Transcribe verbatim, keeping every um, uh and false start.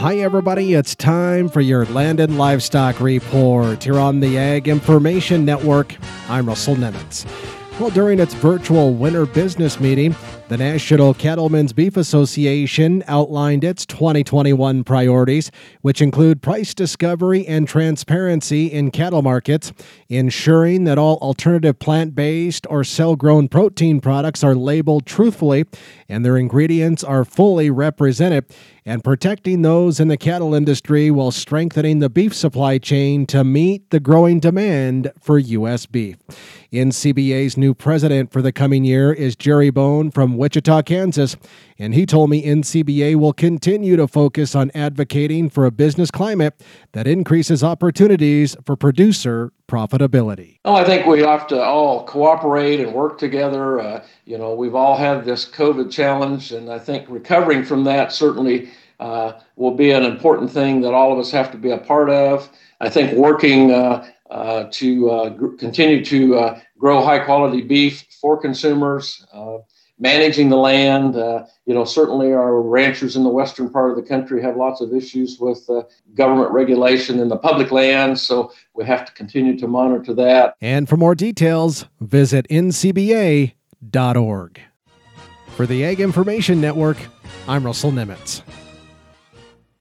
Hi, everybody. It's time for your Land and Livestock Report here on the Ag Information Network. I'm Russell Nemitz. Well, during its virtual winter business meeting, the National Cattlemen's Beef Association outlined its twenty twenty-one priorities, which include price discovery and transparency in cattle markets, ensuring that all alternative plant-based or cell-grown protein products are labeled truthfully and their ingredients are fully represented, and protecting those in the cattle industry while strengthening the beef supply chain to meet the growing demand for U S beef. N C B A's new president for the coming year is Jerry Bone from Wichita, Kansas, and he told me N C B A will continue to focus on advocating for a business climate that increases opportunities for producer profitability. Well, I think we have to all cooperate and work together. Uh, you know, we've all had this COVID challenge, and I think recovering from that certainly uh, will be an important thing that all of us have to be a part of. I think working uh, uh, to uh, gr- continue to uh, grow high quality beef for consumers, uh, managing the land. Uh, you know, certainly our ranchers in the western part of the country have lots of issues with uh, government regulation in the public lands, so we have to continue to monitor that. And for more details, visit N C B A dot org. For the Ag Information Network, I'm Russell Nemitz.